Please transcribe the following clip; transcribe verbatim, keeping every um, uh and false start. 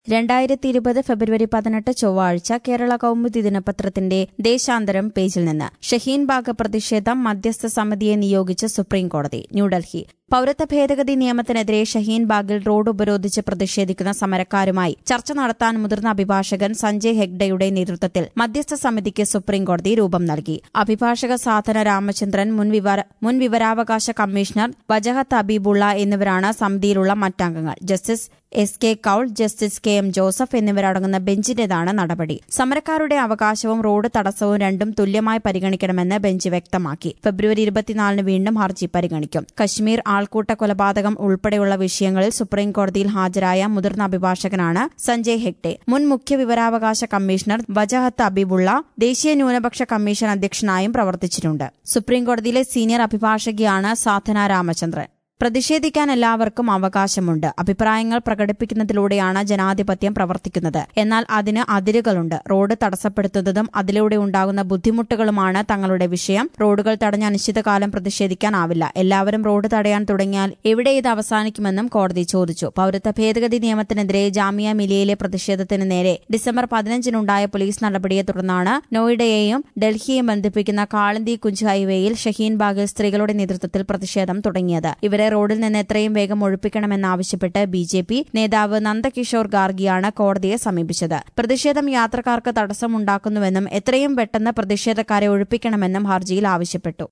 രണ്ടായിരത്തി ഇരുപത് ഫെബ്രുവരി പതിനെട്ട് ചൊവ്വാഴ്ച കേരള കൗമുദി ദിനപത്രത്തിന്റെ ദേശാന്തരം പേജിൽ നിന്ന് ഷഹീൻ ബാഗ് പ്രതിഷേധം മധ്യസ്ഥ സമിതിയെ നിയോഗിച്ച് സുപ്രീംകോടതി ന്യൂഡൽഹി പൌരത്വ ഭേദഗതി നിയമത്തിനെതിരെ ഷഹീൻ ബാഗിൽ റോഡ് ഉപരോധിച്ച് പ്രതിഷേധിക്കുന്ന സമരക്കാരുമായി ചർച്ച നടത്താൻ മുതിർന്ന അഭിഭാഷകൻ സഞ്ജയ് ഹെഗ്ഡെയുടെ നേതൃത്വത്തിൽ മധ്യസ്ഥ സമിതിക്ക് സുപ്രീംകോടതി രൂപം നൽകി. അഭിഭാഷക സാധന രാമചന്ദ്രൻ, മുൻ വിവര- മുൻ വിവരാവകാശ കമ്മീഷണർ വജഹത്ത് അബീബുള്ള എന്നിവരാണ് സമിതിയിലുള്ള മറ്റംഗങ്ങൾ. Justice S K Kaul, justice K M Joseph എന്നിവരടങ്ങുന്ന ബെഞ്ചിന്റേതാണ് നടപടി. സമരക്കാരുടെ അവകാശവും റോഡ് തടസ്സവും രണ്ടും തുല്യമായി പരിഗണിക്കണമെന്ന് ബെഞ്ച് വ്യക്തമാക്കി. ഫെബ്രുവരി ഇരുപത്തിനാലിന് വീണ്ടും ഹർജി പരിഗണിക്കും. കശ്മീർ ആൾക്കൂട്ട കൊലപാതകം ഉൾപ്പെടെയുള്ള വിഷയങ്ങളിൽ സുപ്രീംകോടതിയിൽ ഹാജരായ മുതിർന്ന അഭിഭാഷകനാണ് സഞ്ജയ് ഹെഗ്ഡെ. മുൻ മുഖ്യ വിവരാവകാശ കമ്മീഷണർ വജഹത്ത് അബീബുള്ള ദേശീയ ന്യൂനപക്ഷ കമ്മീഷൻ അധ്യക്ഷനായും പ്രവർത്തിച്ചിട്ടുണ്ട്. സുപ്രീംകോടതിയിലെ സീനിയർ അഭിഭാഷകയാണ് സാധന രാമചന്ദ്രൻ. പ്രതിഷേധിക്കാൻ എല്ലാവർക്കും അവകാശമുണ്ട്. അഭിപ്രായങ്ങൾ പ്രകടിപ്പിക്കുന്നതിലൂടെയാണ് ജനാധിപത്യം പ്രവർത്തിക്കുന്നത്. എന്നാൽ അതിന് അതിരുകളുണ്ട്. റോഡ് തടസ്സപ്പെടുത്തുന്നതും അതിലൂടെ ഉണ്ടാകുന്ന ബുദ്ധിമുട്ടുകളുമാണ് തങ്ങളുടെ വിഷയം. റോഡുകൾ തടഞ്ഞ അനിശ്ചിതകാലം പ്രതിഷേധിക്കാനാവില്ല. എല്ലാവരും റോഡ് തടയാൻ തുടങ്ങിയാൽ എവിടെ ഇത് അവസാനിക്കുമെന്നും കോടതി ചോദിച്ചു. പൌരത്വ ഭേദഗതി നിയമത്തിനെതിരെ ജാമിയ മിലിയയിലെ പ്രതിഷേധത്തിന് നേരെ ഡിസംബർ പതിനഞ്ചിനുണ്ടായ പോലീസ് നടപടിയെ തുടർന്നാണ് നോയിഡയെയും ഡൽഹിയെയും ബന്ധിപ്പിക്കുന്ന കാളന്തി കുഞ്ച് ഹൈവേയിൽ ഷഹീൻ ബാഗിൽ സ്ത്രീകളുടെ നേതൃത്വത്തിൽ പ്രതിഷേധം തുടങ്ങിയത്. ഇവരെ റോഡിൽ നിന്ന് എത്രയും വേഗം ഒഴിപ്പിക്കണമെന്നാവശ്യപ്പെട്ട് ബി ജെ പി നേതാവ് നന്ദകിഷോർ ഗാർഗിയാണ് കോടതിയെ സമീപിച്ചത്. പ്രതിഷേധം യാത്രക്കാർക്ക് തടസ്സമുണ്ടാക്കുന്നുവെന്നും എത്രയും പെട്ടെന്ന് പ്രതിഷേധക്കാരെ ഒഴിപ്പിക്കണമെന്നും ഹർജിയിൽ ആവശ്യപ്പെട്ടു.